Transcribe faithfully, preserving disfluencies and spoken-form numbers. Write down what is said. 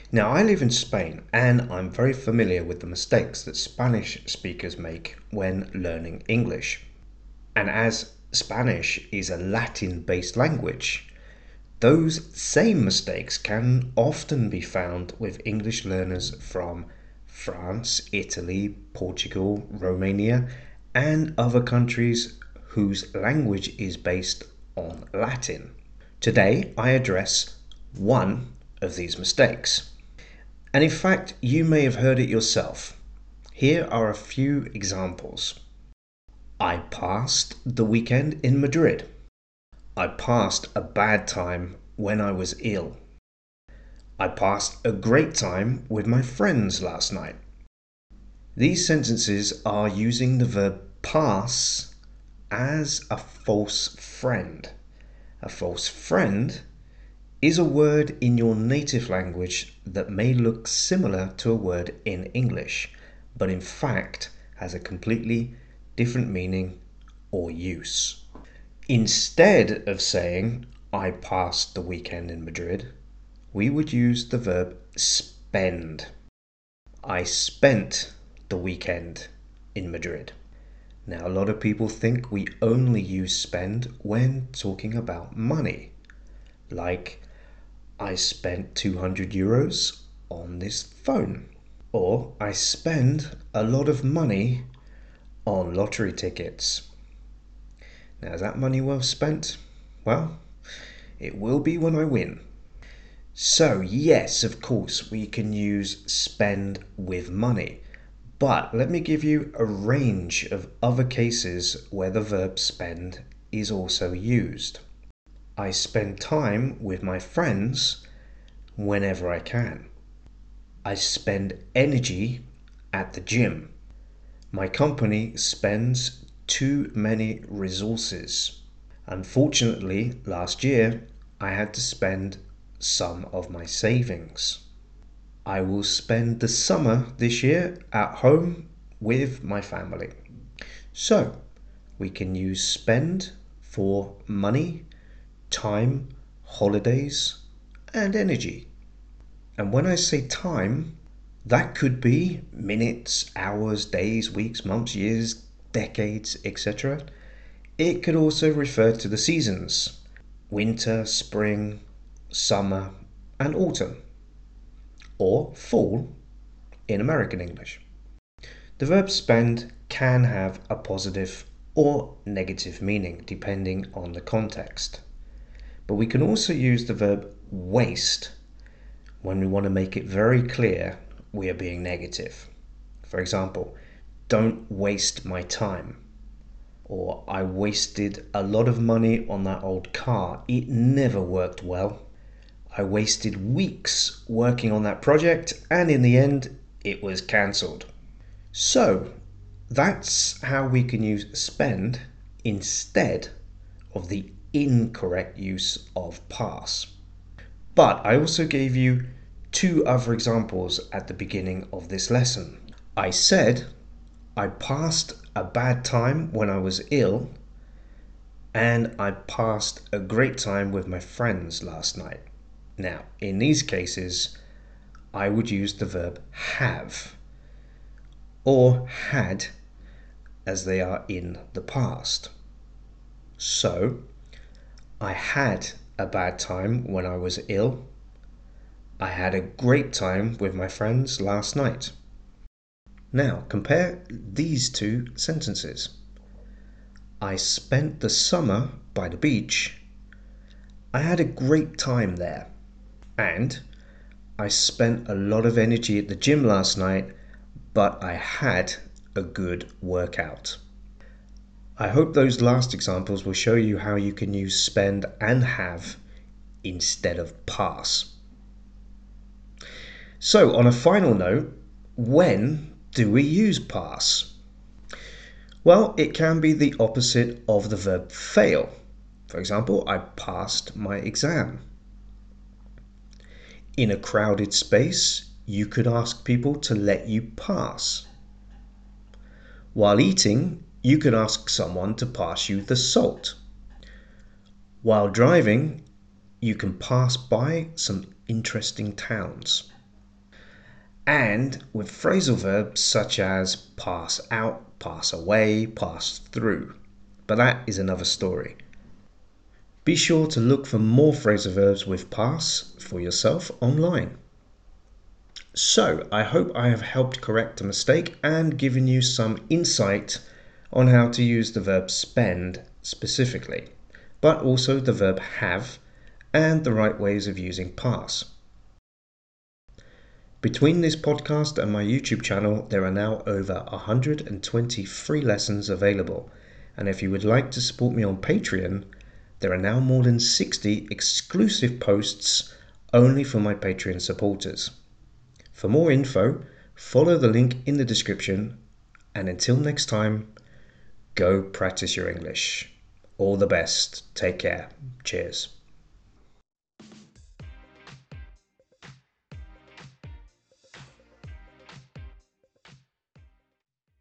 Now, I live in Spain and I'm very familiar with the mistakes that Spanish speakers make when learning English. And as Spanish is a Latin based language, those same mistakes can often be found with English learners from France, Italy, Portugal, Romania, and other countries whose language is based on Latin. Today, I address one of these mistakes. And in fact, you may have heard it yourself. Here are a few examples. I passed the weekend in Madrid. I passed a bad time when I was ill. I passed a great time with my friends last night. These sentences are using the verb pass as a false friend. A false friend is a word in your native language that may look similar to a word in English, but in fact has a completely different meaning or use. Instead of saying, I passed the weekend in Madrid, we would use the verb spend. I spent the weekend in Madrid. Now, a lot of people think we only use spend when talking about money, like I spent two hundred euros on this phone, or I spend a lot of money on lottery tickets. Now, is that money well spent? Well, it will be when I win. So, yes, of course, we can use spend with money, but let me give you a range of other cases where the verb spend is also used. I spend time with my friends whenever I can. I spend energy at the gym. My company spends too many resources. Unfortunately, last year I had to spend some of my savings. I will spend the summer this year at home with my family. So, we can use spend for money, time, holidays, and energy. And when I say time, that could be minutes, hours, days, weeks, months, years, decades, et cetera. It could also refer to the seasons: winter, spring, summer, and autumn, or fall in American English. The verb spend can have a positive or negative meaning depending on the context. But we can also use the verb waste when we want to make it very clear we are being negative. For example, don't waste my time. Or I wasted a lot of money on that old car. It never worked well. I wasted weeks working on that project and in the end it was cancelled. So that's how we can use spend instead of the incorrect use of pass. But I also gave you two other examples at the beginning of this lesson. I said I passed a bad time when I was ill, and I passed a great time with my friends last night. Now, in these cases, I would use the verb have or had as they are in the past. So, I had a bad time when I was ill. I had a great time with my friends last night. Now, compare these two sentences. I spent the summer by the beach. I had a great time there. And I spent a lot of energy at the gym last night, but I had a good workout. I hope those last examples will show you how you can use spend and have instead of pass. So, on a final note, when do we use pass? Well, it can be the opposite of the verb fail. For example, I passed my exam. In a crowded space, you could ask people to let you pass. While eating, you could ask someone to pass you the salt. While driving, you can pass by some interesting towns. and with phrasal verbs such as pass out, pass away, pass through. But that is another story. Be sure to look for more phrasal verbs with pass for yourself online. So, I hope I have helped correct a mistake and given you some insight on how to use the verb spend specifically, but also the verb have and the right ways of using pass. Between this podcast and my YouTube channel, there are now over one hundred twenty free lessons available, and if you would like to support me on Patreon, there are now more than sixty exclusive posts only for my Patreon supporters. For more info, follow the link in the description, and until next time, go practice your English. All the best. Take care. Cheers.